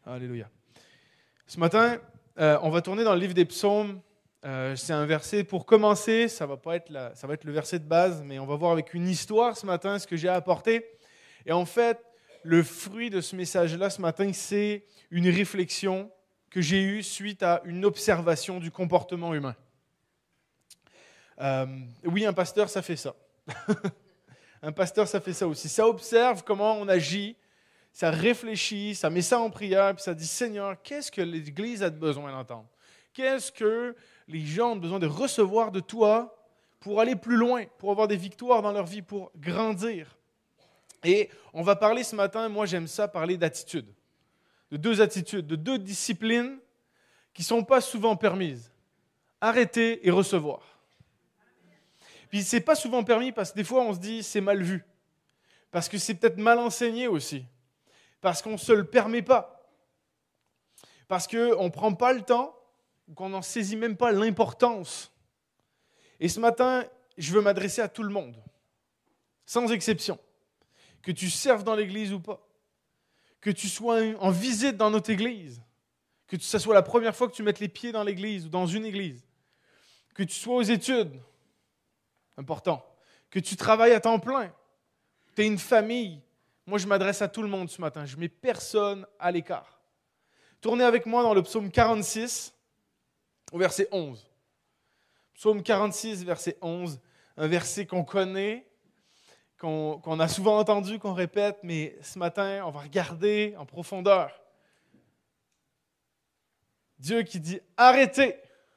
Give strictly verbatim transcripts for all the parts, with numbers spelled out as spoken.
Alléluia. Ce matin, euh, on va tourner dans le livre des psaumes. Euh, c'est un verset pour commencer, ça va pas être la, ça va être le verset de base, mais on va voir avec une histoire ce matin ce que j'ai à apporter. Et en fait, le fruit de ce message-là ce matin, c'est une réflexion que j'ai eue suite à une observation du comportement humain. Euh, oui, un pasteur, ça fait ça. Un pasteur, ça fait ça aussi. Ça observe comment on agit, ça réfléchit, ça met ça en prière, puis ça dit, Seigneur, qu'est-ce que l'Église a besoin d'entendre? Qu'est-ce que les gens ont besoin de recevoir de toi pour aller plus loin, pour avoir des victoires dans leur vie, pour grandir? Et on va parler ce matin, moi j'aime ça, parler d'attitude, de deux attitudes, de deux disciplines qui ne sont pas souvent permises. Arrêter et recevoir. Puis c'est pas souvent permis parce que des fois on se dit c'est mal vu, parce que c'est peut-être mal enseigné aussi, parce qu'on ne se le permet pas, parce qu'on ne prend pas le temps, ou qu'on n'en saisit même pas l'importance. Et ce matin, je veux m'adresser à tout le monde, sans exception. Que tu serves dans l'église ou pas, que tu sois en visite dans notre église, que ce soit la première fois que tu mettes les pieds dans l'église ou dans une église, que tu sois aux études, important, que tu travailles à temps plein, tu es une famille. Moi, je m'adresse à tout le monde ce matin, je ne mets personne à l'écart. Tournez avec moi dans le psaume quarante-six, au verset onze. Psaume quarante-six, verset onze, un verset qu'on connaît, Qu'on, qu'on a souvent entendu, qu'on répète, mais ce matin, on va regarder en profondeur. Dieu qui dit « Arrêtez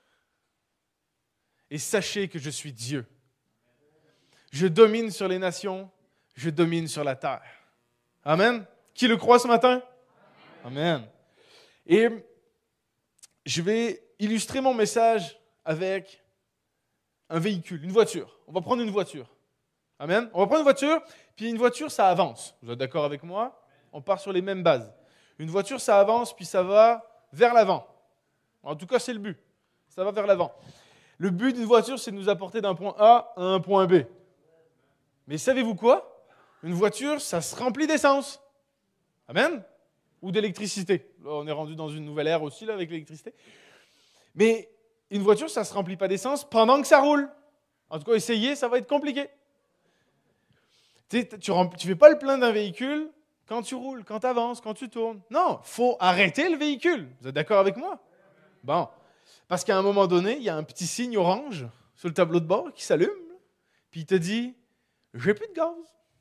et sachez que je suis Dieu. Je domine sur les nations, je domine sur la terre. » Amen. Qui le croit ce matin? Amen. Amen. Et je vais illustrer mon message avec un véhicule, une voiture. On va prendre une voiture. Amen. On va prendre une voiture, puis une voiture, ça avance. Vous êtes d'accord avec moi? On part sur les mêmes bases. Une voiture, ça avance, puis ça va vers l'avant. En tout cas, c'est le but. Ça va vers l'avant. Le but d'une voiture, c'est de nous apporter d'un point A à un point B. Mais savez-vous quoi? Une voiture, ça se remplit d'essence. Amen? Ou d'électricité. Là, on est rendu dans une nouvelle ère aussi, là, avec l'électricité. Mais une voiture, ça ne se remplit pas d'essence pendant que ça roule. En tout cas, essayez, ça va être compliqué. Tu ne fais pas le plein d'un véhicule quand tu roules, quand tu avances, quand tu tournes. Non, il faut arrêter le véhicule. Vous êtes d'accord avec moi? Bon. Parce qu'à un moment donné, il y a un petit signe orange sur le tableau de bord qui s'allume, puis il te dit « J'ai plus de gaz.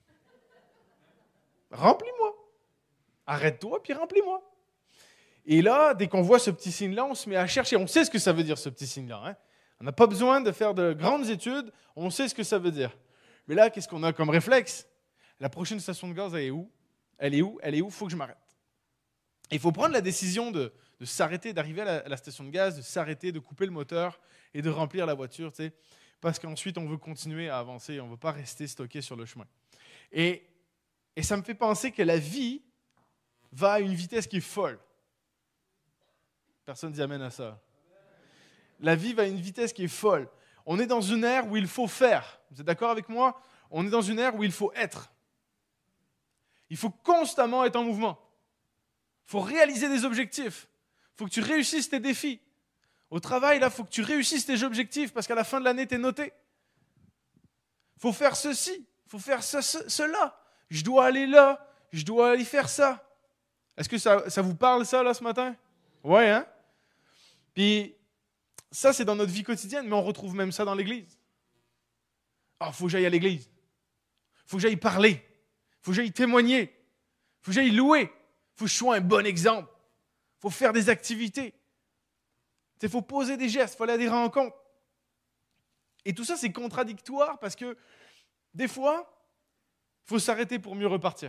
Remplis-moi. Arrête-toi, puis remplis-moi. » Et là, dès qu'on voit ce petit signe-là, on se met à chercher. On sait ce que ça veut dire, ce petit signe-là. Hein? On n'a pas besoin de faire de grandes études. On sait ce que ça veut dire. Mais là, qu'est-ce qu'on a comme réflexe? La prochaine station de gaz, elle est où? Elle est où? Elle est où? Il faut que je m'arrête. Il faut prendre la décision de, de s'arrêter, d'arriver à la, à la station de gaz, de s'arrêter, de couper le moteur et de remplir la voiture, tu sais, parce qu'ensuite, on veut continuer à avancer. On ne veut pas rester stocké sur le chemin. Et, et ça me fait penser que la vie va à une vitesse qui est folle. Personne ne dit amen à ça. La vie va à une vitesse qui est folle. On est dans une ère où il faut faire. Vous êtes d'accord avec moi? On est dans une ère où il faut être. Il faut constamment être en mouvement. Il faut réaliser des objectifs. Il faut que tu réussisses tes défis. Au travail, là, il faut que tu réussisses tes objectifs parce qu'à la fin de l'année, tu es noté. Il faut faire ceci. Il faut faire ce, ce, cela. Je dois aller là. Je dois aller faire ça. Est-ce que ça, ça vous parle, ça, là, ce matin? Oui, hein? Puis, ça, c'est dans notre vie quotidienne, mais on retrouve même ça dans l'Église. Ah, il faut que j'aille à l'Église. Il faut que j'aille parler. Il faut que j'aille témoigner. Il faut que j'aille louer. Il faut que je sois un bon exemple. Il faut faire des activités. Il faut poser des gestes. Il faut aller à des rencontres. Et tout ça, c'est contradictoire parce que des fois, il faut s'arrêter pour mieux repartir.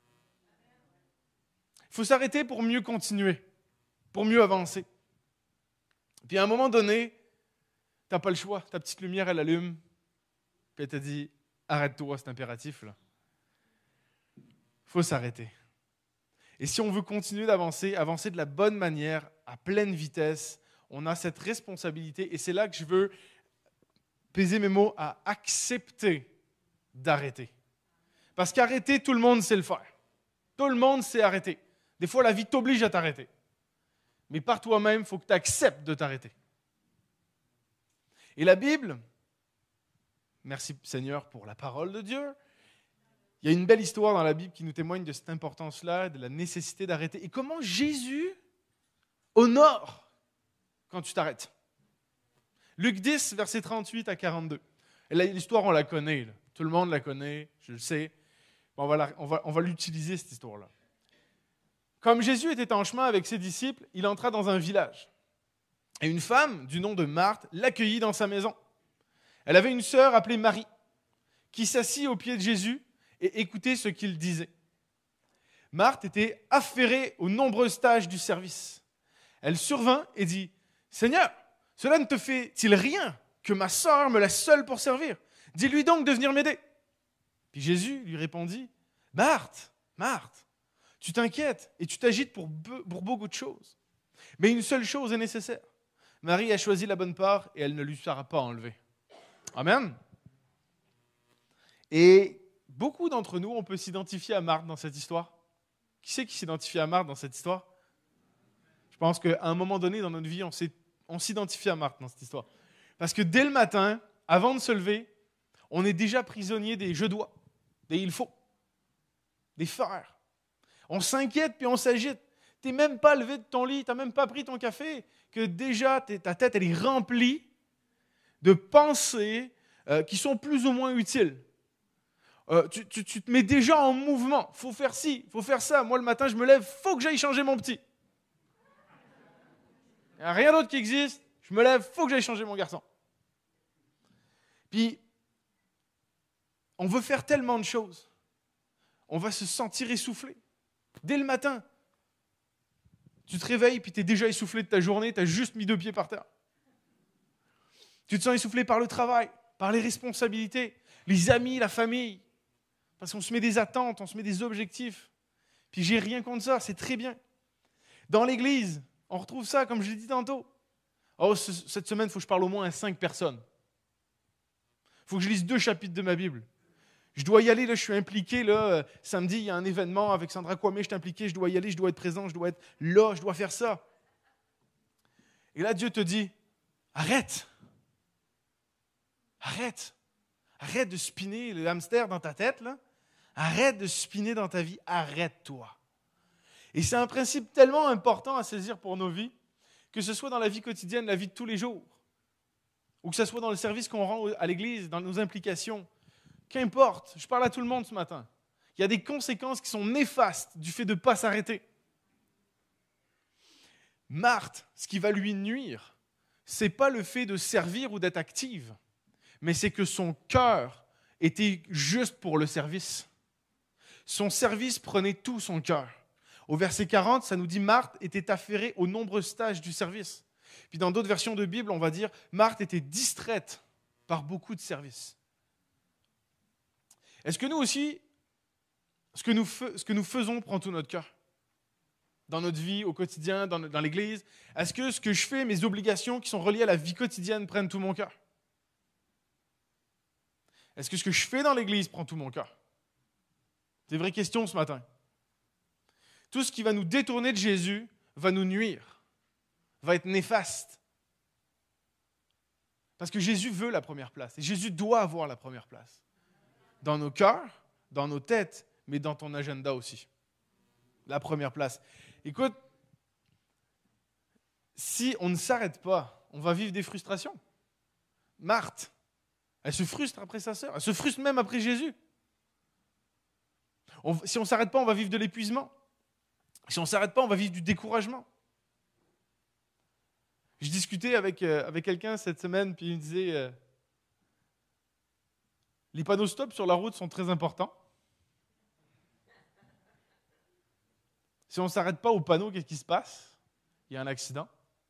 Il faut s'arrêter pour mieux continuer, pour mieux avancer. Puis à un moment donné, tu n'as pas le choix. Ta petite lumière, elle allume. Puis elle te dit, arrête-toi, c'est impératif. Il faut s'arrêter. Et si on veut continuer d'avancer, avancer de la bonne manière, à pleine vitesse, on a cette responsabilité. Et c'est là que je veux peser mes mots à accepter d'arrêter. Parce qu'arrêter, tout le monde sait le faire. Tout le monde sait arrêter. Des fois, la vie t'oblige à t'arrêter. Mais par toi-même, il faut que tu acceptes de t'arrêter. Et la Bible, merci Seigneur pour la parole de Dieu, il y a une belle histoire dans la Bible qui nous témoigne de cette importance-là, de la nécessité d'arrêter. Et comment Jésus honore quand tu t'arrêtes. Luc dix, versets trente-huit à quarante-deux. Et là, l'histoire, on la connaît. Là. Tout le monde la connaît, je le sais. Bon, on va, la, on va, on va l'utiliser, cette histoire-là. Comme Jésus était en chemin avec ses disciples, il entra dans un village. Et une femme, du nom de Marthe, l'accueillit dans sa maison. Elle avait une sœur appelée Marie, qui s'assit aux pieds de Jésus et écoutait ce qu'il disait. Marthe était affairée aux nombreuses tâches du service. Elle survint et dit, « Seigneur, cela ne te fait-il rien que ma sœur me laisse seule pour servir? Dis-lui donc de venir m'aider. » Puis Jésus lui répondit, « Marthe, Marthe, tu t'inquiètes et tu t'agites pour, be- pour beaucoup de choses. Mais une seule chose est nécessaire. Marie a choisi la bonne part et elle ne lui sera pas enlevée. » Amen. Et beaucoup d'entre nous, on peut s'identifier à Marthe dans cette histoire. Qui c'est qui s'identifie à Marthe dans cette histoire? Je pense qu'à un moment donné dans notre vie, on, s'est, on s'identifie à Marthe dans cette histoire. Parce que dès le matin, avant de se lever, on est déjà prisonnier des « je dois », des « il faut », des « faire ». On s'inquiète puis on s'agite. Tu n'es même pas levé de ton lit, tu n'as même pas pris ton café, que déjà ta tête elle est remplie de pensées euh, qui sont plus ou moins utiles. Euh, tu, tu, tu te mets déjà en mouvement. Il faut faire ci, il faut faire ça. Moi, le matin, je me lève, il faut que j'aille changer mon petit. Il n'y a rien d'autre qui existe. Je me lève, il faut que j'aille changer mon garçon. Puis, on veut faire tellement de choses. On va se sentir essoufflé. Dès le matin, tu te réveilles, puis tu es déjà essoufflé de ta journée, tu as juste mis deux pieds par terre. Tu te sens essoufflé par le travail, par les responsabilités, les amis, la famille. Parce qu'on se met des attentes, on se met des objectifs. Puis j'ai rien contre ça, c'est très bien. Dans l'église, on retrouve ça, comme je l'ai dit tantôt. Oh, ce, cette semaine, il faut que je parle au moins à cinq personnes. Il faut que je lise deux chapitres de ma Bible. Je dois y aller, là, je suis impliqué. Là, euh, samedi, il y a un événement avec Sandra Kwame, je suis impliqué, je dois y aller, je dois être présent, je dois être là, je dois faire ça. Et là, Dieu te dit, arrête. Arrête. Arrête de spinner le hamster dans ta tête. Là. Arrête de spinner dans ta vie. Arrête-toi. Et c'est un principe tellement important à saisir pour nos vies, que ce soit dans la vie quotidienne, la vie de tous les jours, ou que ce soit dans le service qu'on rend à l'église, dans nos implications. Qu'importe, je parle à tout le monde ce matin. Il y a des conséquences qui sont néfastes du fait de ne pas s'arrêter. Marthe, ce qui va lui nuire, ce n'est pas le fait de servir ou d'être active, mais c'est que son cœur était juste pour le service. Son service prenait tout son cœur. Au verset quarante, ça nous dit « Marthe était affairée aux nombreuses tâches du service ». Puis dans d'autres versions de Bible, on va dire « Marthe était distraite par beaucoup de services ». Est-ce que nous aussi, ce que nous, fe- ce que nous faisons prend tout notre cœur? Dans notre vie, au quotidien, dans, dans l'église? Est-ce que ce que je fais, mes obligations qui sont reliées à la vie quotidienne prennent tout mon cœur? Est-ce que ce que je fais dans l'église prend tout mon cœur? C'est une vraie question ce matin. Tout ce qui va nous détourner de Jésus va nous nuire, va être néfaste. Parce que Jésus veut la première place et Jésus doit avoir la première place. Dans nos cœurs, dans nos têtes, mais dans ton agenda aussi. La première place. Écoute, si on ne s'arrête pas, on va vivre des frustrations. Marthe, elle se frustre après sa sœur, elle se frustre même après Jésus. On, si on ne s'arrête pas, on va vivre de l'épuisement. Si on ne s'arrête pas, on va vivre du découragement. Je discutais avec, euh, avec quelqu'un cette semaine, puis il me disait... Euh, Les panneaux stop sur la route sont très importants. Si on ne s'arrête pas au panneau, qu'est-ce qui se passe? Il y a un accident.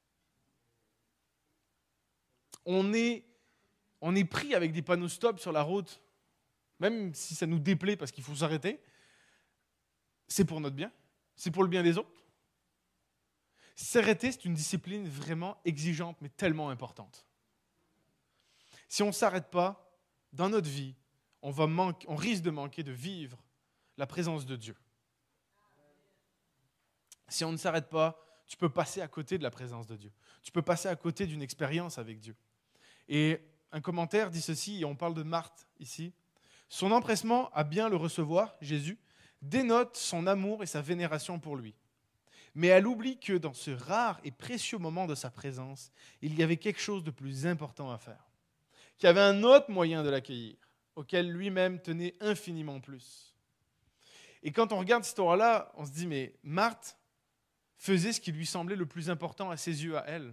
On est, on est pris avec des panneaux stop sur la route, même si ça nous déplaît parce qu'il faut s'arrêter. C'est pour notre bien, c'est pour le bien des autres. S'arrêter, c'est une discipline vraiment exigeante, mais tellement importante. Si on ne s'arrête pas, dans notre vie, on, va manquer, on risque de manquer de vivre la présence de Dieu. si on ne s'arrête pas, tu peux passer à côté de la présence de Dieu. Tu peux passer à côté d'une expérience avec Dieu. Et un commentaire dit ceci, et on parle de Marthe ici. Son empressement à bien le recevoir, Jésus, dénote son amour et sa vénération pour lui. Mais elle oublie que dans ce rare et précieux moment de sa présence, il y avait quelque chose de plus important à faire, qu'il y avait un autre moyen de l'accueillir, auquel lui-même tenait infiniment plus. Et quand on regarde cette histoire-là, on se dit, mais Marthe faisait ce qui lui semblait le plus important à ses yeux, à elle.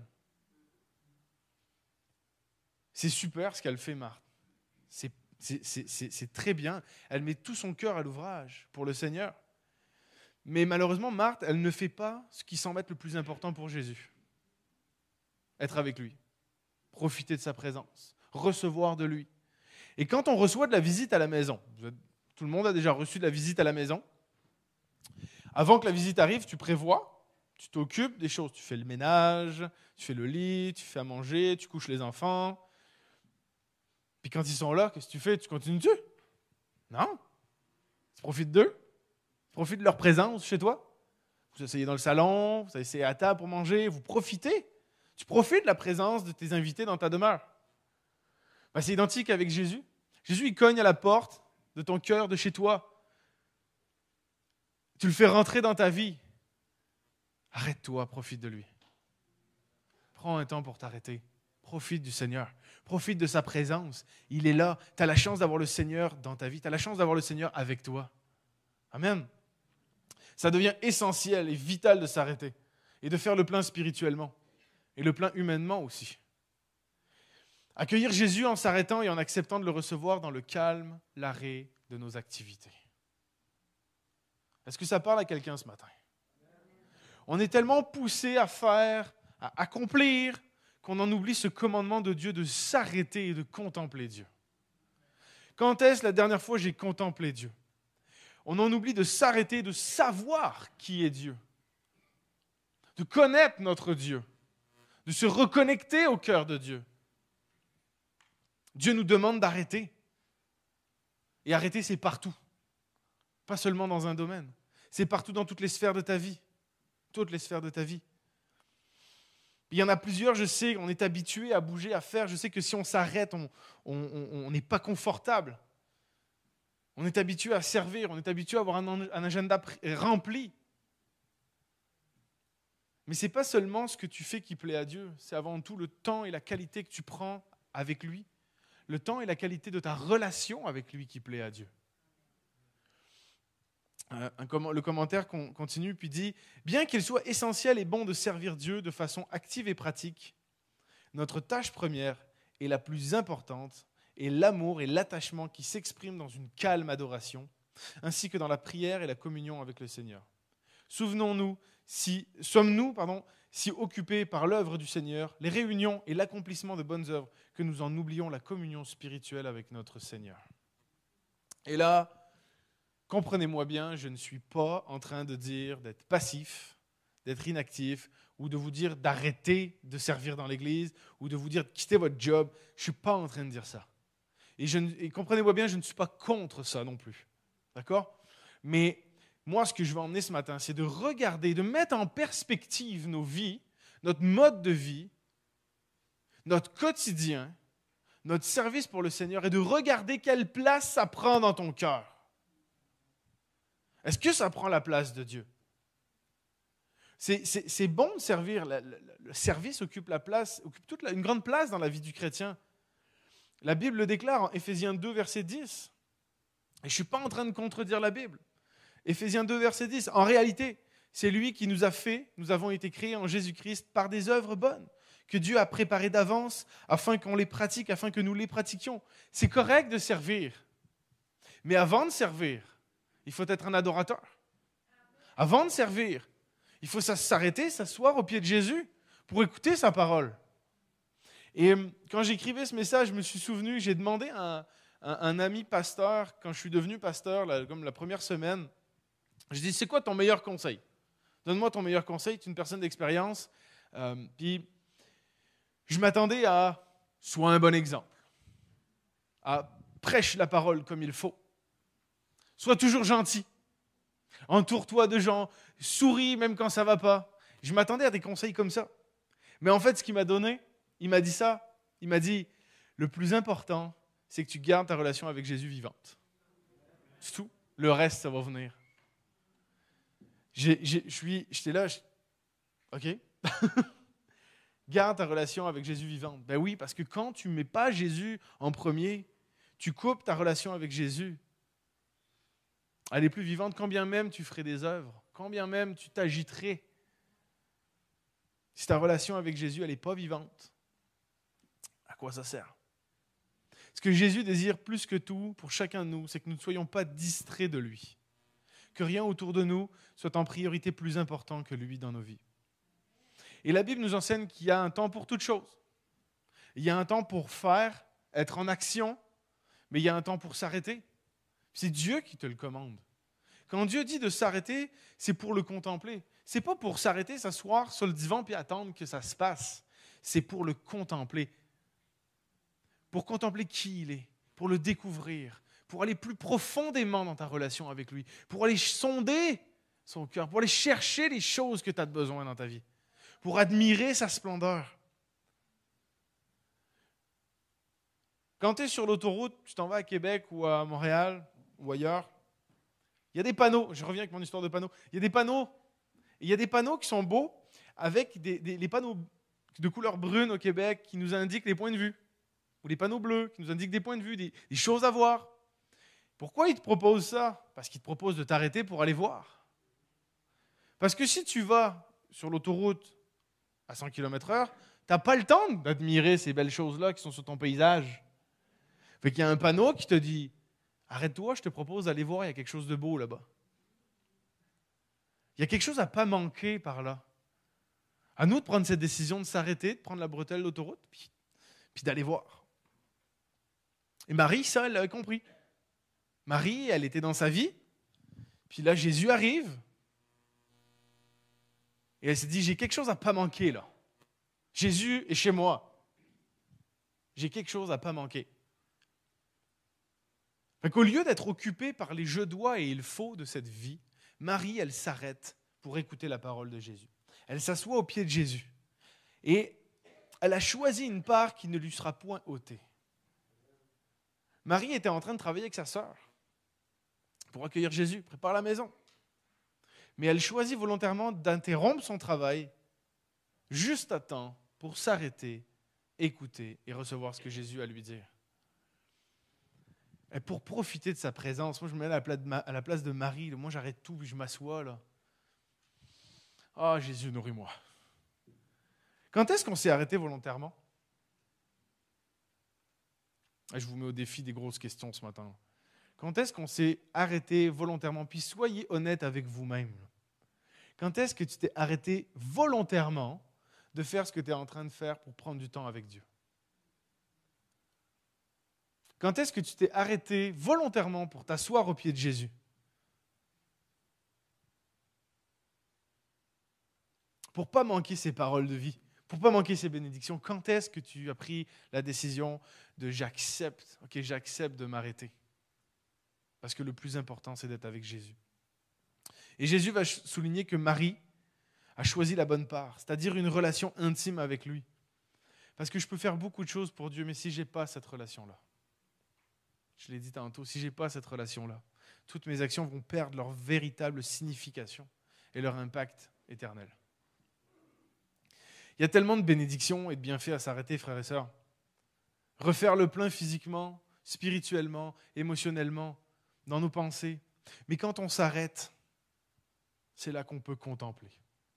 C'est super ce qu'elle fait, Marthe. C'est, c'est, c'est, c'est, c'est très bien. Elle met tout son cœur à l'ouvrage pour le Seigneur. Mais malheureusement, Marthe, elle ne fait pas ce qui semble être le plus important pour Jésus. Être avec lui, profiter de sa présence, recevoir de lui. Et quand on reçoit de la visite à la maison, tout le monde a déjà reçu de la visite à la maison, avant que la visite arrive, tu prévois, tu t'occupes des choses. Tu fais le ménage, tu fais le lit, tu fais à manger, tu couches les enfants. Puis quand ils sont là, qu'est-ce que tu fais? Tu continues-tu? Non. Tu profites d'eux. Profite de leur présence chez toi. Vous asseyez dans le salon, vous asseyez à table pour manger, vous profitez. Tu profites de la présence de tes invités dans ta demeure. Ben, c'est identique avec Jésus. Jésus, il cogne à la porte de ton cœur, de chez toi. Tu le fais rentrer dans ta vie. Arrête-toi, profite de lui. Prends un temps pour t'arrêter. Profite du Seigneur. Profite de sa présence. Il est là. Tu as la chance d'avoir le Seigneur dans ta vie. Tu as la chance d'avoir le Seigneur avec toi. Amen. Ça devient essentiel et vital de s'arrêter et de faire le plein spirituellement et le plein humainement aussi. Accueillir Jésus en s'arrêtant et en acceptant de le recevoir dans le calme, l'arrêt de nos activités. Est-ce que ça parle à quelqu'un ce matin? On est tellement poussé à faire, à accomplir, qu'on en oublie ce commandement de Dieu de s'arrêter et de contempler Dieu. Quand est-ce la dernière fois que j'ai contemplé Dieu? On en oublie de s'arrêter, de savoir qui est Dieu, de connaître notre Dieu, de se reconnecter au cœur de Dieu. Dieu nous demande d'arrêter. Et arrêter, c'est partout. Pas seulement dans un domaine. C'est partout dans toutes les sphères de ta vie. Toutes les sphères de ta vie. Il y en a plusieurs, je sais, on est habitué à bouger, à faire. Je sais que si on s'arrête, on n'est pas confortable. On est habitué à servir, on est habitué à avoir un, un agenda rempli. Mais ce n'est pas seulement ce que tu fais qui plaît à Dieu, c'est avant tout le temps et la qualité que tu prends avec lui, le temps et la qualité de ta relation avec lui qui plaît à Dieu. Euh, un, le commentaire continue puis dit « Bien qu'il soit essentiel et bon de servir Dieu de façon active et pratique, notre tâche première est la plus importante et l'amour et l'attachement qui s'expriment dans une calme adoration, ainsi que dans la prière et la communion avec le Seigneur. Souvenons-nous, si, sommes-nous pardon, si occupés par l'œuvre du Seigneur, les réunions et l'accomplissement de bonnes œuvres, que nous en oublions la communion spirituelle avec notre Seigneur. » Et là, comprenez-moi bien, je ne suis pas en train de dire d'être passif, d'être inactif, ou de vous dire d'arrêter de servir dans l'Église, ou de vous dire de quitter votre job. Je ne suis pas en train de dire ça. Et, je, et comprenez-moi bien, je ne suis pas contre ça non plus. D'accord? Mais moi, ce que je veux emmener ce matin, c'est de regarder, de mettre en perspective nos vies, notre mode de vie, notre quotidien, notre service pour le Seigneur, et de regarder quelle place ça prend dans ton cœur. Est-ce que ça prend la place de Dieu? C'est, c'est, c'est bon de servir. Le, le, le service occupe, la place, occupe toute la, une grande place dans la vie du chrétien. La Bible le déclare en Éphésiens deux, verset dix. Et je ne suis pas en train de contredire la Bible. Éphésiens deux, verset dix. En réalité, c'est lui qui nous a fait, nous avons été créés en Jésus-Christ par des œuvres bonnes, que Dieu a préparées d'avance afin qu'on les pratique, afin que nous les pratiquions. C'est correct de servir. Mais avant de servir, il faut être un adorateur. Avant de servir, il faut s'arrêter, s'asseoir au pied de Jésus pour écouter sa parole. Et quand j'écrivais ce message, je me suis souvenu, j'ai demandé à un, un, un ami pasteur, quand je suis devenu pasteur, là, comme la première semaine, je dis, c'est quoi ton meilleur conseil? Donne-moi ton meilleur conseil, tu es une personne d'expérience. Euh, puis, je m'attendais à, sois un bon exemple, à prêche la parole comme il faut, sois toujours gentil, entoure-toi de gens, souris même quand ça va pas. Je m'attendais à des conseils comme ça. Mais en fait, ce qu'il m'a donné, il m'a dit ça. Il m'a dit, le plus important, c'est que tu gardes ta relation avec Jésus vivante. C'est tout. Le reste, ça va venir. J'ai, j'ai, je suis, j'étais là, je, OK. Garde ta relation avec Jésus vivante. Ben oui, parce que quand tu ne mets pas Jésus en premier, tu coupes ta relation avec Jésus. Elle est plus vivante quand bien même tu ferais des œuvres, quand bien même tu t'agiterais. Si ta relation avec Jésus, elle n'est pas vivante, à quoi ça sert? Ce que Jésus désire plus que tout pour chacun de nous, c'est que nous ne soyons pas distraits de lui. Que rien autour de nous soit en priorité plus important que lui dans nos vies. Et la Bible nous enseigne qu'il y a un temps pour toute chose. Il y a un temps pour faire, être en action, mais il y a un temps pour s'arrêter. C'est Dieu qui te le commande. Quand Dieu dit de s'arrêter, c'est pour le contempler. C'est pas pour s'arrêter, s'asseoir sur le divan puis attendre que ça se passe. C'est pour le contempler. Pour contempler qui il est, pour le découvrir, pour aller plus profondément dans ta relation avec lui, pour aller sonder son cœur, pour aller chercher les choses que tu as besoin dans ta vie, pour admirer sa splendeur. Quand tu es sur l'autoroute, tu t'en vas à Québec ou à Montréal ou ailleurs, il y a des panneaux, je reviens avec mon histoire de panneaux, il y a des panneaux, il y a des panneaux qui sont beaux avec des, des les panneaux de couleur brune au Québec qui nous indiquent les points de vue, ou les panneaux bleus qui nous indiquent des points de vue, des, des choses à voir. Pourquoi ils te proposent ça? Parce qu'ils te proposent de t'arrêter pour aller voir. Parce que si tu vas sur l'autoroute à cent kilomètres heure, tu n'as pas le temps d'admirer ces belles choses-là qui sont sur ton paysage. Fait qu'il y a un panneau qui te dit « Arrête-toi, je te propose d'aller voir, il y a quelque chose de beau là-bas. » Il y a quelque chose à ne pas manquer par là. À nous de prendre cette décision de s'arrêter, de prendre la bretelle de l'autoroute, puis, puis d'aller voir. Et Marie, ça, elle l'avait compris. Marie, elle était dans sa vie, puis là, Jésus arrive, et elle s'est dit, j'ai quelque chose à ne pas manquer là. Jésus est chez moi. J'ai quelque chose à ne pas manquer. Fait qu'au lieu d'être occupée par les je dois et il faut de cette vie, Marie, elle s'arrête pour écouter la parole de Jésus. Elle s'assoit au pied de Jésus. Et elle a choisi une part qui ne lui sera point ôtée. Marie était en train de travailler avec sa sœur pour accueillir Jésus, prépare la maison. Mais elle choisit volontairement d'interrompre son travail juste à temps pour s'arrêter, écouter et recevoir ce que Jésus a à lui dire. Et pour profiter de sa présence, moi je me mets à la place de Marie, moi j'arrête tout et je m'assois là. Ah oh, Jésus, nourris-moi. Quand est-ce qu'on s'est arrêté volontairement? Je vous mets au défi des grosses questions ce matin. Quand est-ce qu'on s'est arrêté volontairement? Puis soyez honnête avec vous-même. Quand est-ce que tu t'es arrêté volontairement de faire ce que tu es en train de faire pour prendre du temps avec Dieu? Quand est-ce que tu t'es arrêté volontairement pour t'asseoir au pied de Jésus? Pour ne pas manquer ses paroles de vie, pour ne pas manquer ses bénédictions, quand est-ce que tu as pris la décision de j'accepte, ok, j'accepte de m'arrêter? Parce que le plus important, c'est d'être avec Jésus. Et Jésus va souligner que Marie a choisi la bonne part, c'est-à-dire une relation intime avec lui. Parce que je peux faire beaucoup de choses pour Dieu, mais si je n'ai pas cette relation-là, je l'ai dit tantôt, si je n'ai pas cette relation-là, toutes mes actions vont perdre leur véritable signification et leur impact éternel. Il y a tellement de bénédictions et de bienfaits à s'arrêter, frères et sœurs. Refaire le plein physiquement, spirituellement, émotionnellement, dans nos pensées. Mais quand on s'arrête, c'est là qu'on peut contempler.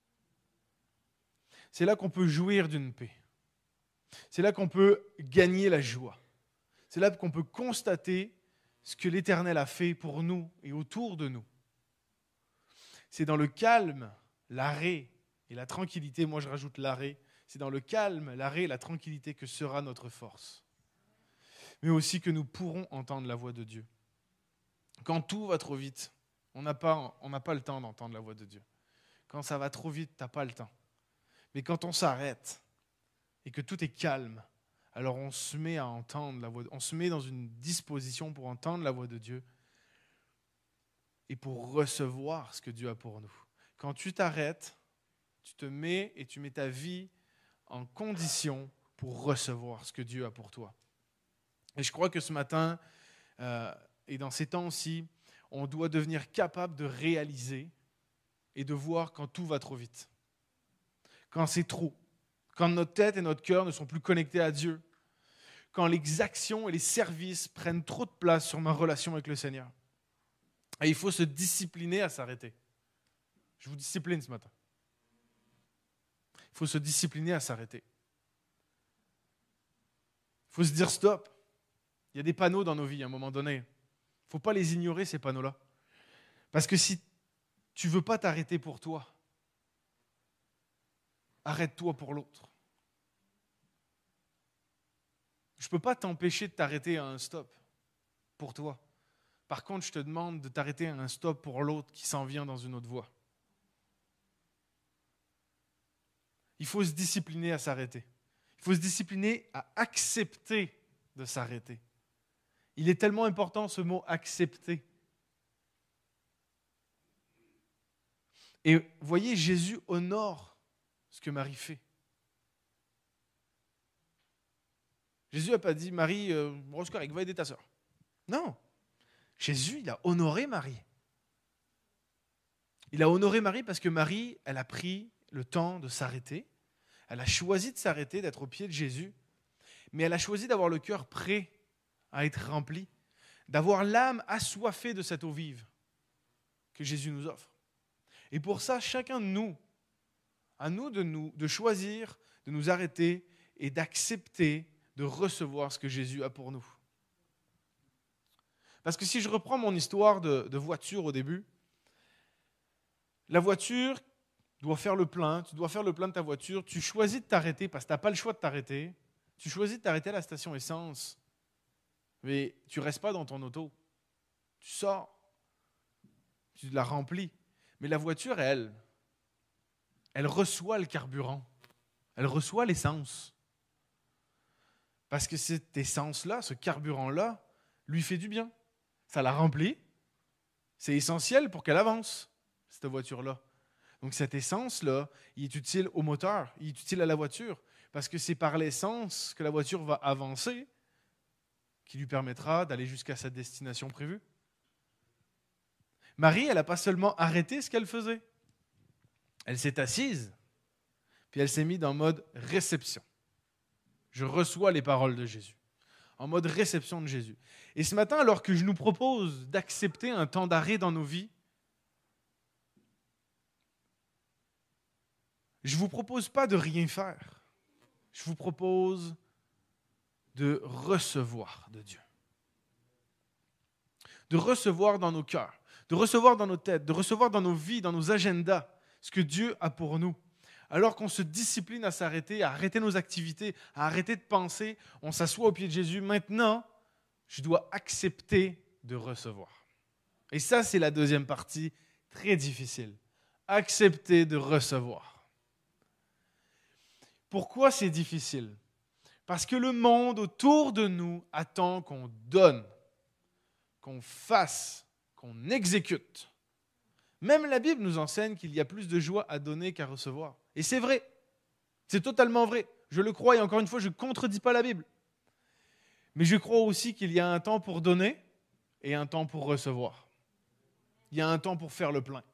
C'est là qu'on peut jouir d'une paix. C'est là qu'on peut gagner la joie. C'est là qu'on peut constater ce que l'Éternel a fait pour nous et autour de nous. C'est dans le calme, l'arrêt et la tranquillité, moi je rajoute l'arrêt, c'est dans le calme, l'arrêt et la tranquillité que sera notre force. Mais aussi que nous pourrons entendre la voix de Dieu. Quand tout va trop vite, on n'a pas, on n'a pas le temps d'entendre la voix de Dieu. Quand ça va trop vite, tu n'as pas le temps. Mais quand on s'arrête et que tout est calme, alors on se met à entendre la voix, on se met dans une disposition pour entendre la voix de Dieu et pour recevoir ce que Dieu a pour nous. quand tu t'arrêtes, tu te mets et tu mets ta vie en condition pour recevoir ce que Dieu a pour toi. Et je crois que ce matin, euh, et dans ces temps-ci, on doit devenir capable de réaliser et de voir quand tout va trop vite. Quand c'est trop. Quand notre tête et notre cœur ne sont plus connectés à Dieu. Quand les actions et les services prennent trop de place sur ma relation avec le Seigneur. Et il faut se discipliner à s'arrêter. Je vous discipline ce matin. Il faut se discipliner à s'arrêter. Il faut se dire stop. Il y a des panneaux dans nos vies à un moment donné. Il ne faut pas les ignorer, ces panneaux-là. Parce que si tu ne veux pas t'arrêter pour toi, arrête-toi pour l'autre. Je ne peux pas t'empêcher de t'arrêter à un stop pour toi. Par contre, je te demande de t'arrêter à un stop pour l'autre qui s'en vient dans une autre voie. Il faut se discipliner à s'arrêter. Il faut se discipliner à accepter de s'arrêter. Il est tellement important ce mot « accepter ». Et voyez, Jésus honore ce que Marie fait. Jésus n'a pas dit « Marie, euh, bon, c'est correct, va aider ta sœur ». Non. Jésus, il a honoré Marie. Il a honoré Marie parce que Marie, elle a pris le temps de s'arrêter. Elle a choisi de s'arrêter, d'être au pied de Jésus. Mais elle a choisi d'avoir le cœur prêt à être rempli, d'avoir l'âme assoiffée de cette eau vive que Jésus nous offre. Et pour ça, chacun de nous, à nous de, nous, de choisir, de nous arrêter et d'accepter de recevoir ce que Jésus a pour nous. Parce que si je reprends mon histoire de, de voiture au début, la voiture doit faire le plein, tu dois faire le plein de ta voiture, tu choisis de t'arrêter parce que tu n'as pas le choix de t'arrêter, tu choisis de t'arrêter à la station essence, mais tu ne restes pas dans ton auto, tu sors, tu la remplis. Mais la voiture, elle, elle reçoit le carburant, elle reçoit l'essence. Parce que cette essence-là, ce carburant-là, lui fait du bien. Ça la remplit. C'est essentiel pour qu'elle avance, cette voiture-là. Donc cette essence-là, il est utile au moteur, il est utile à la voiture. Parce que c'est par l'essence que la voiture va avancer qui lui permettra d'aller jusqu'à sa destination prévue. Marie, elle n'a pas seulement arrêté ce qu'elle faisait. Elle s'est assise, puis elle s'est mise en mode réception. Je reçois les paroles de Jésus, en mode réception de Jésus. Et ce matin, alors que je nous propose d'accepter un temps d'arrêt dans nos vies, je ne vous propose pas de rien faire. Je vous propose de recevoir de Dieu. De recevoir dans nos cœurs, de recevoir dans nos têtes, de recevoir dans nos vies, dans nos agendas, ce que Dieu a pour nous. Alors qu'on se discipline à s'arrêter, à arrêter nos activités, à arrêter de penser, on s'assoit au pied de Jésus. Maintenant, je dois accepter de recevoir. Et ça, c'est la deuxième partie très difficile. Accepter de recevoir. Pourquoi c'est difficile? Parce que le monde autour de nous attend qu'on donne, qu'on fasse, qu'on exécute. Même la Bible nous enseigne qu'il y a plus de joie à donner qu'à recevoir. Et c'est vrai. C'est totalement vrai. Je le crois et encore une fois, je ne contredis pas la Bible. Mais je crois aussi qu'il y a un temps pour donner et un temps pour recevoir. Il y a un temps pour faire le plein.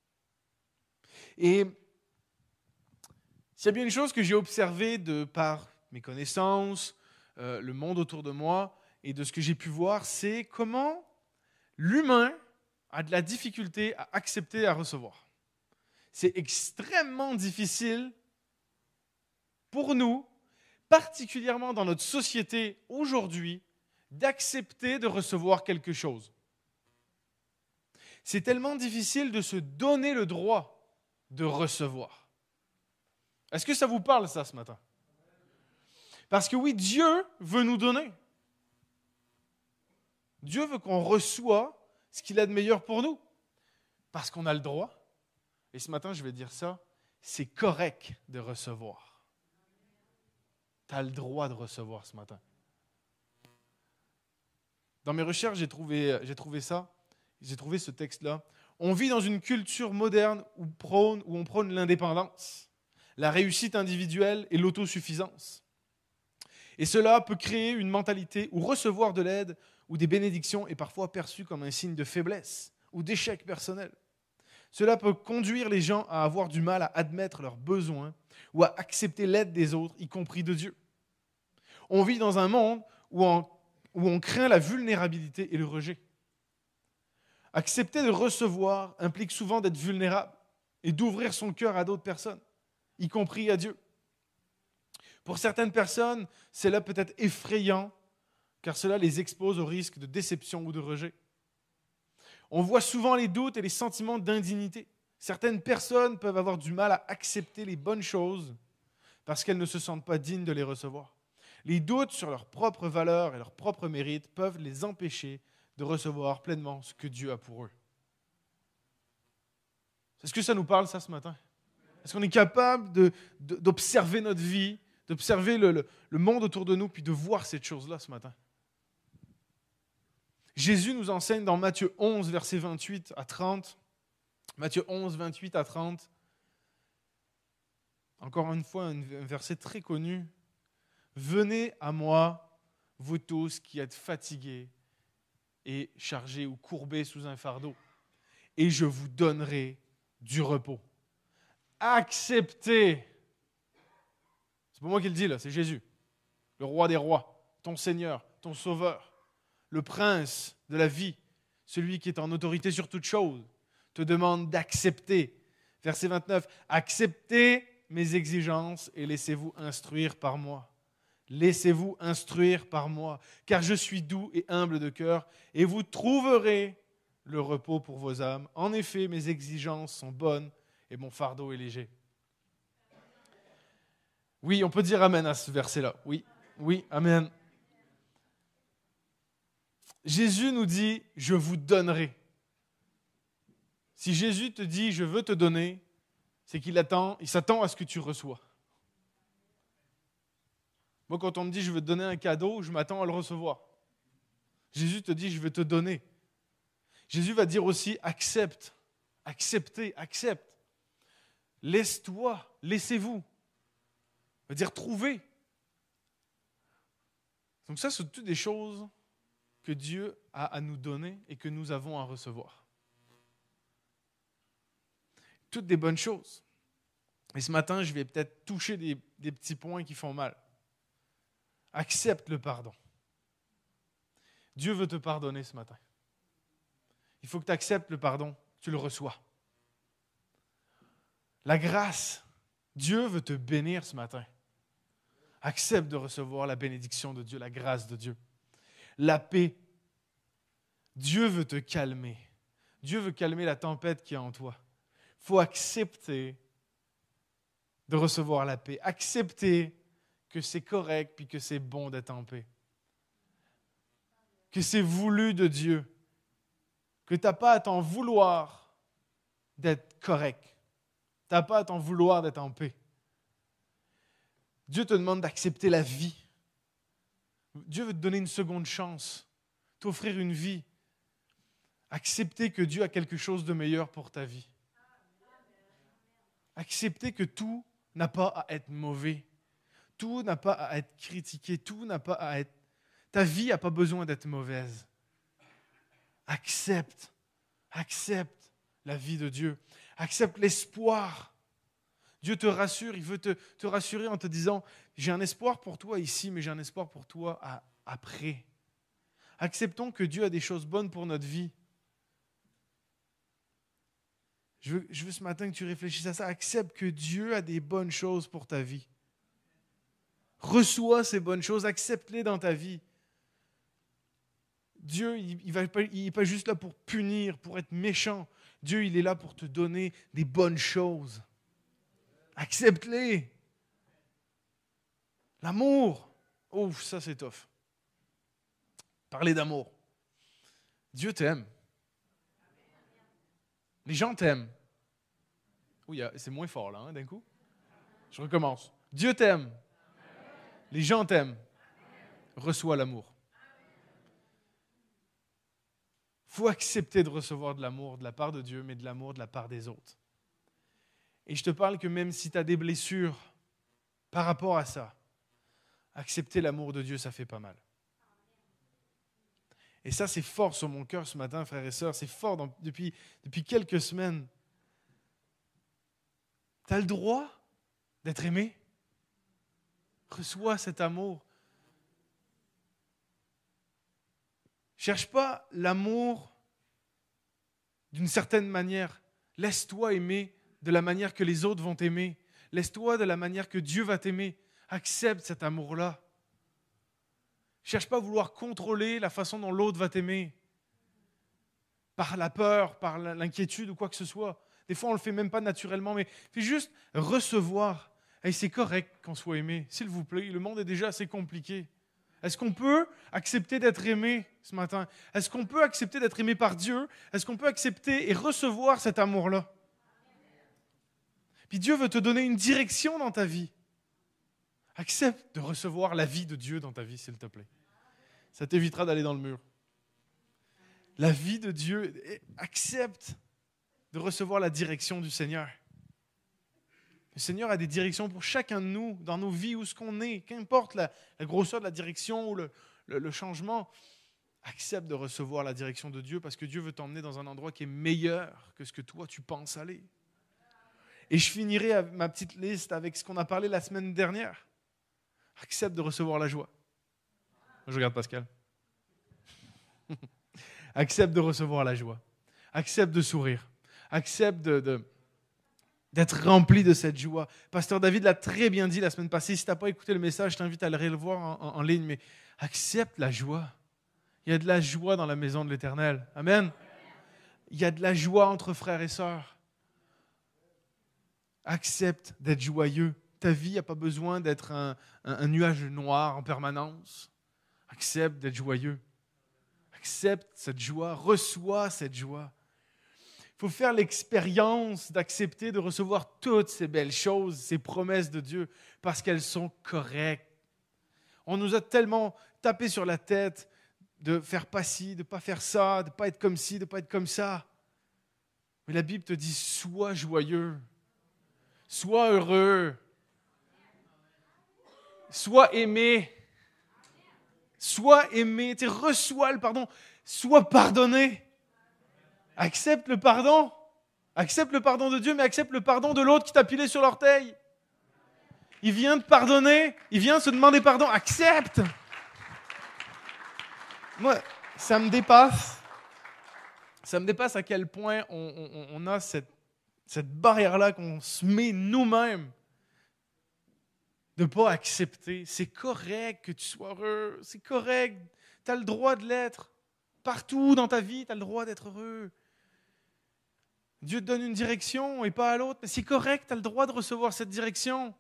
Et s'il y a bien une chose que j'ai observée de par mes connaissances, euh, le monde autour de moi et de ce que j'ai pu voir, c'est comment l'humain a de la difficulté à accepter et à recevoir. C'est extrêmement difficile pour nous, particulièrement dans notre société aujourd'hui, d'accepter de recevoir quelque chose. C'est tellement difficile de se donner le droit de recevoir. Est-ce que ça vous parle, ça, ce matin? Parce que oui, Dieu veut nous donner. Dieu veut qu'on reçoive ce qu'il a de meilleur pour nous. Parce qu'on a le droit. Et ce matin, je vais dire ça, c'est correct de recevoir. Tu as le droit de recevoir ce matin. Dans mes recherches, j'ai trouvé, j'ai trouvé ça. J'ai trouvé ce texte-là. On vit dans une culture moderne où, prône, où on prône l'indépendance, la réussite individuelle et l'autosuffisance. Et cela peut créer une mentalité où recevoir de l'aide ou des bénédictions est parfois perçu comme un signe de faiblesse ou d'échec personnel. Cela peut conduire les gens à avoir du mal à admettre leurs besoins ou à accepter l'aide des autres, y compris de Dieu. On vit dans un monde où on, où on craint la vulnérabilité et le rejet. Accepter de recevoir implique souvent d'être vulnérable et d'ouvrir son cœur à d'autres personnes, y compris à Dieu. Pour certaines personnes, cela peut être effrayant, car cela les expose au risque de déception ou de rejet. On voit souvent les doutes et les sentiments d'indignité. Certaines personnes peuvent avoir du mal à accepter les bonnes choses parce qu'elles ne se sentent pas dignes de les recevoir. Les doutes sur leurs propres valeurs et leurs propres mérites peuvent les empêcher de recevoir pleinement ce que Dieu a pour eux. Est-ce que ça nous parle, ça, ce matin? Est-ce qu'on est capable de, de, d'observer notre vie, d'observer le, le, le monde autour de nous, puis de voir cette chose-là ce matin? Jésus nous enseigne dans Matthieu onze, versets vingt-huit à trente. Matthieu onze, vingt-huit à trente. Encore une fois, un verset très connu. « Venez à moi, vous tous qui êtes fatigués et chargés ou courbés sous un fardeau, et je vous donnerai du repos. » Acceptez. C'est pas moi qui le dis là, c'est Jésus, le roi des rois, ton Seigneur, ton Sauveur. Le prince de la vie, celui qui est en autorité sur toute chose, te demande d'accepter. Verset vingt-neuf, « Acceptez mes exigences et laissez-vous instruire par moi. Laissez-vous instruire par moi, car je suis doux et humble de cœur, et vous trouverez le repos pour vos âmes. En effet, mes exigences sont bonnes et mon fardeau est léger. » Oui, on peut dire amen à ce verset-là. Oui, oui, amen. Jésus nous dit, je vous donnerai. Si Jésus te dit, je veux te donner, c'est qu'il attend, il s'attend à ce que tu reçois. Moi, quand on me dit, je veux te donner un cadeau, je m'attends à le recevoir. Jésus te dit, je veux te donner. Jésus va dire aussi, accepte, acceptez, accepte. Laisse-toi, laissez-vous. Il va dire, trouvez. Donc ça, c'est toutes des choses que Dieu a à nous donner et que nous avons à recevoir. Toutes des bonnes choses. Et ce matin, je vais peut-être toucher des, des petits points qui font mal. Accepte le pardon. Dieu veut te pardonner ce matin. Il faut que tu acceptes le pardon, tu le reçois. La grâce, Dieu veut te bénir ce matin. Accepte de recevoir la bénédiction de Dieu, la grâce de Dieu. La paix. Dieu veut te calmer. Dieu veut calmer la tempête qui est en toi. Il faut accepter de recevoir la paix. Accepter que c'est correct puis que c'est bon d'être en paix. Que c'est voulu de Dieu. Que tu n'as pas à t'en vouloir d'être correct. Tu n'as pas à t'en vouloir d'être en paix. Dieu te demande d'accepter la vie. Dieu veut te donner une seconde chance, t'offrir une vie. Accepter que Dieu a quelque chose de meilleur pour ta vie. Accepter que tout n'a pas à être mauvais. Tout n'a pas à être critiqué. Tout n'a pas à être... Ta vie n'a pas besoin d'être mauvaise. Accepte. Accepte la vie de Dieu. Accepte l'espoir. Dieu te rassure. Il veut te, te rassurer en te disant, j'ai un espoir pour toi ici, mais j'ai un espoir pour toi à, après. Acceptons que Dieu a des choses bonnes pour notre vie. Je veux, je veux ce matin que tu réfléchisses à ça. Accepte que Dieu a des bonnes choses pour ta vie. Reçois ces bonnes choses, accepte-les dans ta vie. Dieu, il n'est pas juste là pour punir, pour être méchant. Dieu, il est là pour te donner des bonnes choses. Accepte-les. L'amour. Oh, ça c'est tough. Parler d'amour. Dieu t'aime. Les gens t'aiment. Oui, c'est moins fort là, hein, d'un coup. Je recommence. Dieu t'aime. Les gens t'aiment. Reçois l'amour. faut accepter de recevoir de l'amour de la part de Dieu, mais de l'amour de la part des autres. Et je te parle que même si tu as des blessures par rapport à ça, accepter l'amour de Dieu, ça fait pas mal. Et ça, c'est fort sur mon cœur ce matin, frères et sœurs. C'est fort dans, depuis, depuis quelques semaines. Tu as le droit d'être aimé. Reçois cet amour. Cherche pas l'amour d'une certaine manière. Laisse-toi aimer de la manière que les autres vont t'aimer. Laisse-toi de la manière que Dieu va t'aimer. Accepte cet amour-là. Cherche pas à vouloir contrôler la façon dont l'autre va t'aimer. Par la peur, par l'inquiétude ou quoi que ce soit. Des fois, on ne le fait même pas naturellement, mais fais juste recevoir. Et c'est correct qu'on soit aimé. S'il vous plaît, le monde est déjà assez compliqué. Est-ce qu'on peut accepter d'être aimé ce matin? Est-ce qu'on peut accepter d'être aimé par Dieu? Est-ce qu'on peut accepter et recevoir cet amour-là? Puis Dieu veut te donner une direction dans ta vie. Accepte de recevoir la vie de Dieu dans ta vie, s'il te plaît. Ça t'évitera d'aller dans le mur. La vie de Dieu, accepte de recevoir la direction du Seigneur. Le Seigneur a des directions pour chacun de nous, dans nos vies, où ce qu'on est, qu'importe la, la grosseur de la direction ou le, le, le changement. Accepte de recevoir la direction de Dieu parce que Dieu veut t'emmener dans un endroit qui est meilleur que ce que toi, tu penses aller. Et je finirai avec ma petite liste avec ce qu'on a parlé la semaine dernière. Accepte de recevoir la joie. Je regarde Pascal. Accepte de recevoir la joie. Accepte de sourire. Accepte de, de, d'être rempli de cette joie. Pasteur David l'a très bien dit la semaine passée. Si tu n'as pas écouté le message, je t'invite à le revoir en, en, en ligne. Mais accepte la joie. Il y a de la joie dans la maison de l'Éternel. Amen. Il y a de la joie entre frères et sœurs. Accepte d'être joyeux. Ta vie n'a pas besoin d'être un, un, un nuage noir en permanence. Accepte d'être joyeux. Accepte cette joie. Reçois cette joie. Il faut faire l'expérience d'accepter de recevoir toutes ces belles choses, ces promesses de Dieu, parce qu'elles sont correctes. On nous a tellement tapé sur la tête de faire pas ci, de ne pas faire ça, de ne pas être comme ci, de ne pas être comme ça. Mais la Bible te dit, sois joyeux, sois heureux, sois aimé, sois aimé, tu reçois le pardon, sois pardonné. Accepte le pardon. Accepte le pardon de Dieu, mais accepte le pardon de l'autre qui t'a pilé sur l'orteil. Il vient te pardonner, il vient se demander pardon. Accepte. Moi, ça me dépasse. Ça me dépasse à quel point on, on, on a cette, cette barrière-là qu'on se met nous-mêmes de ne pas accepter. C'est correct que tu sois heureux. C'est correct. Tu as le droit de l'être. Partout dans ta vie, tu as le droit d'être heureux. Dieu te donne une direction et pas à l'autre, mais c'est correct, tu as le droit de recevoir cette direction.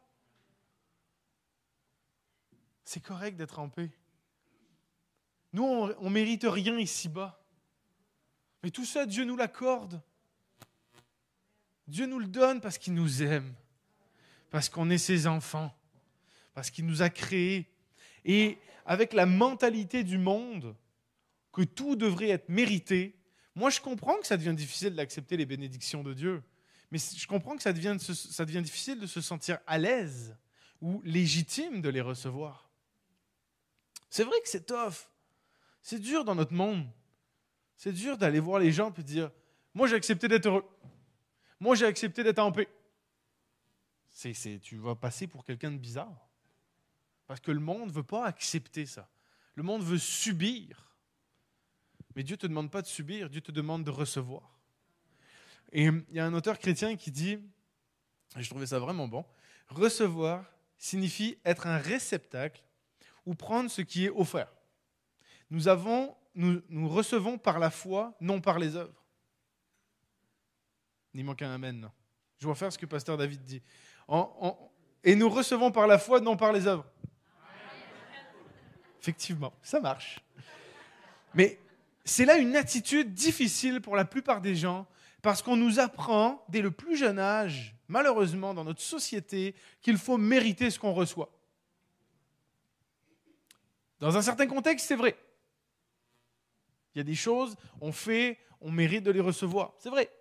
C'est correct d'être en paix. Nous, on ne mérite rien ici-bas. Mais tout ça, Dieu nous l'accorde. Dieu nous le donne parce qu'il nous aime, parce qu'on est ses enfants, parce qu'il nous a créés. Et avec la mentalité du monde, que tout devrait être mérité, moi, je comprends que ça devient difficile d'accepter les bénédictions de Dieu. Mais je comprends que ça devient, ça devient difficile de se sentir à l'aise ou légitime de les recevoir. C'est vrai que c'est tough. C'est dur dans notre monde. C'est dur d'aller voir les gens et dire « Moi, j'ai accepté d'être heureux. Moi, j'ai accepté d'être en paix. » C'est, c'est, tu vas passer pour quelqu'un de bizarre. Parce que le monde ne veut pas accepter ça. Le monde veut subir. Mais Dieu ne te demande pas de subir, Dieu te demande de recevoir. Et il y a un auteur chrétien qui dit, et je trouvais ça vraiment bon, recevoir signifie être un réceptacle ou prendre ce qui est offert. Nous, avons, nous, nous recevons par la foi, non par les œuvres. Il manque un amen, non. Je vais faire ce que pasteur David dit. En, en, et nous recevons par la foi, non par les œuvres. Effectivement, ça marche. Mais c'est là une attitude difficile pour la plupart des gens parce qu'on nous apprend dès le plus jeune âge, malheureusement dans notre société, qu'il faut mériter ce qu'on reçoit. Dans un certain contexte, c'est vrai. Il y a des choses, on fait, on mérite de les recevoir. C'est vrai.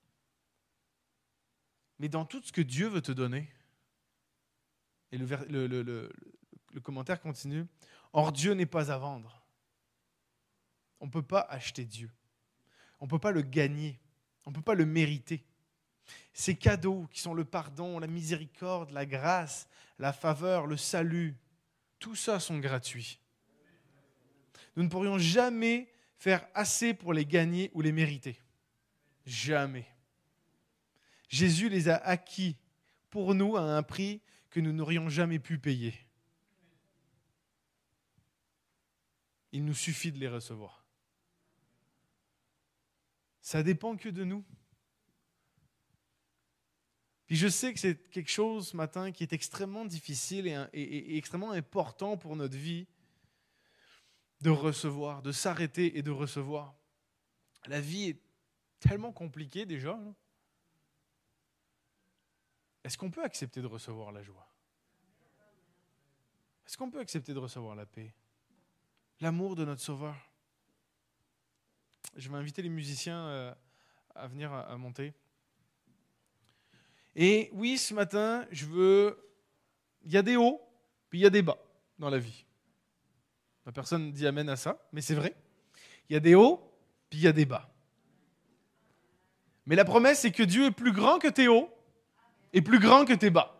Mais dans tout ce que Dieu veut te donner, et le, le, le, le, le commentaire continue, or Dieu n'est pas à vendre. On ne peut pas acheter Dieu. On ne peut pas le gagner. On ne peut pas le mériter. Ces cadeaux qui sont le pardon, la miséricorde, la grâce, la faveur, le salut, tout ça sont gratuits. Nous ne pourrions jamais faire assez pour les gagner ou les mériter. Jamais. Jésus les a acquis pour nous à un prix que nous n'aurions jamais pu payer. Il nous suffit de les recevoir. Ça dépend que de nous. Puis je sais que c'est quelque chose ce matin qui est extrêmement difficile et, et, et extrêmement important pour notre vie de recevoir, de s'arrêter et de recevoir. La vie est tellement compliquée déjà. Là. Est-ce qu'on peut accepter de recevoir la joie? Est-ce qu'on peut accepter de recevoir la paix? L'amour de notre Sauveur? Je vais inviter les musiciens à venir à monter. Et oui, ce matin, je veux... Il y a des hauts, puis il y a des bas dans la vie. Personne ne dit amen à ça, mais c'est vrai. Il y a des hauts, puis il y a des bas. Mais la promesse, c'est que Dieu est plus grand que tes hauts et plus grand que tes bas.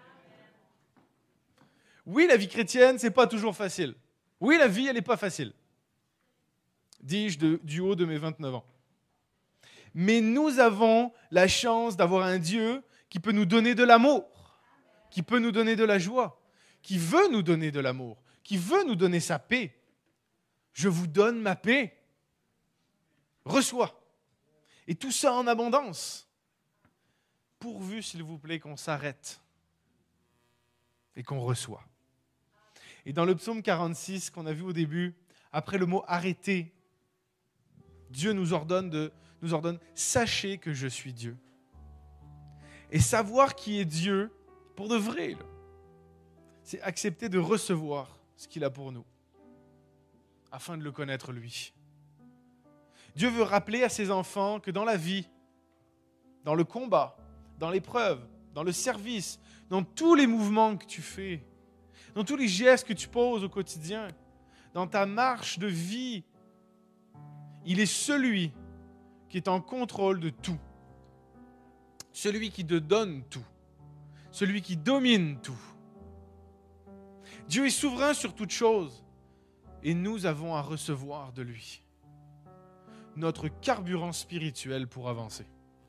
Oui, la vie chrétienne, c'est pas toujours facile. Oui, la vie, elle n'est pas facile. Dis-je de, du haut de mes vingt-neuf ans. Mais nous avons la chance d'avoir un Dieu qui peut nous donner de l'amour, qui peut nous donner de la joie, qui veut nous donner de l'amour, qui veut nous donner sa paix. Je vous donne ma paix. Reçois. Et tout ça en abondance. Pourvu, s'il vous plaît, qu'on s'arrête et qu'on reçoit. Et dans le psaume quarante-six qu'on a vu au début, après le mot « arrêter », Dieu nous ordonne, de, nous ordonne « sachez que je suis Dieu ». Et savoir qui est Dieu, pour de vrai, là, c'est accepter de recevoir ce qu'il a pour nous, afin de le connaître lui. Dieu veut rappeler à ses enfants que dans la vie, dans le combat, dans l'épreuve, dans le service, dans tous les mouvements que tu fais, dans tous les gestes que tu poses au quotidien, dans ta marche de vie, il est celui qui est en contrôle de tout. Celui qui te donne tout. Celui qui domine tout. Dieu est souverain sur toute chose et nous avons à recevoir de lui notre carburant spirituel pour avancer.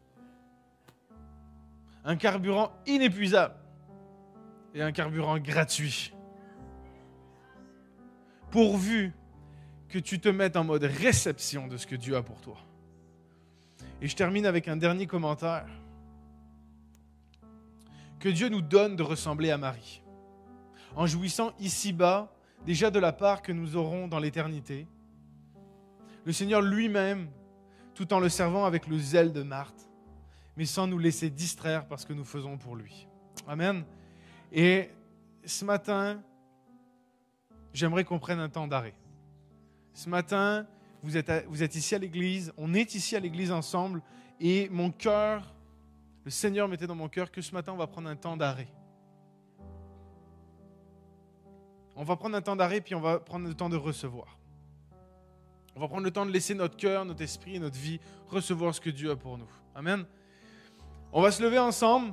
Un carburant inépuisable et un carburant gratuit. Pourvu que tu te mettes en mode réception de ce que Dieu a pour toi. Et je termine avec un dernier commentaire. Que Dieu nous donne de ressembler à Marie, en jouissant ici-bas déjà de la part que nous aurons dans l'éternité. Le Seigneur lui-même, tout en le servant avec le zèle de Marthe, mais sans nous laisser distraire par ce que nous faisons pour lui. Amen. Et ce matin, j'aimerais qu'on prenne un temps d'arrêt. Ce matin, vous êtes, à, vous êtes ici à l'église, on est ici à l'église ensemble, et mon cœur, le Seigneur mettait dans mon cœur que ce matin, on va prendre un temps d'arrêt. On va prendre un temps d'arrêt, puis on va prendre le temps de recevoir. On va prendre le temps de laisser notre cœur, notre esprit et notre vie recevoir ce que Dieu a pour nous. Amen. On va se lever ensemble.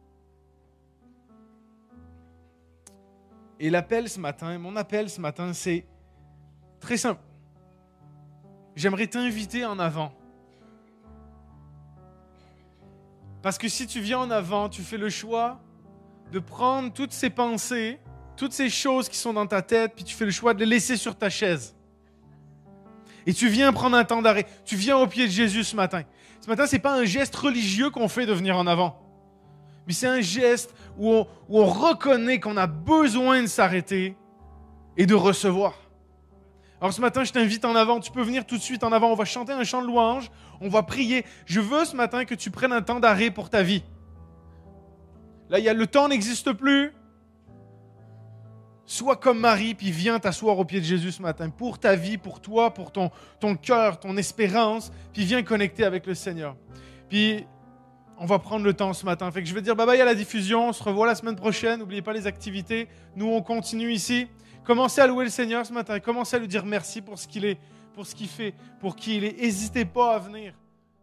Et l'appel ce matin, mon appel ce matin, c'est très simple. J'aimerais t'inviter en avant. Parce que si tu viens en avant, tu fais le choix de prendre toutes ces pensées, toutes ces choses qui sont dans ta tête, puis tu fais le choix de les laisser sur ta chaise. Et tu viens prendre un temps d'arrêt. Tu viens au pied de Jésus ce matin. Ce matin, ce n'est pas un geste religieux qu'on fait de venir en avant. Mais c'est un geste où on, où on reconnaît qu'on a besoin de s'arrêter et de recevoir. Alors ce matin, je t'invite en avant. Tu peux venir tout de suite en avant. On va chanter un chant de louange. On va prier. Je veux ce matin que tu prennes un temps d'arrêt pour ta vie. Là, il y a, le temps n'existe plus. Sois comme Marie, puis viens t'asseoir au pied de Jésus ce matin. Pour ta vie, pour toi, pour ton, ton cœur, ton espérance, puis viens connecter avec le Seigneur. Puis, on va prendre le temps ce matin. Fait que je vais dire bye bye à la diffusion. On se revoit la semaine prochaine. N'oubliez pas les activités. Nous, on continue ici. Commencez à louer le Seigneur ce matin. Commencez à lui dire merci pour ce qu'il est, pour ce qu'il fait, pour qui il est. N'hésitez pas à venir.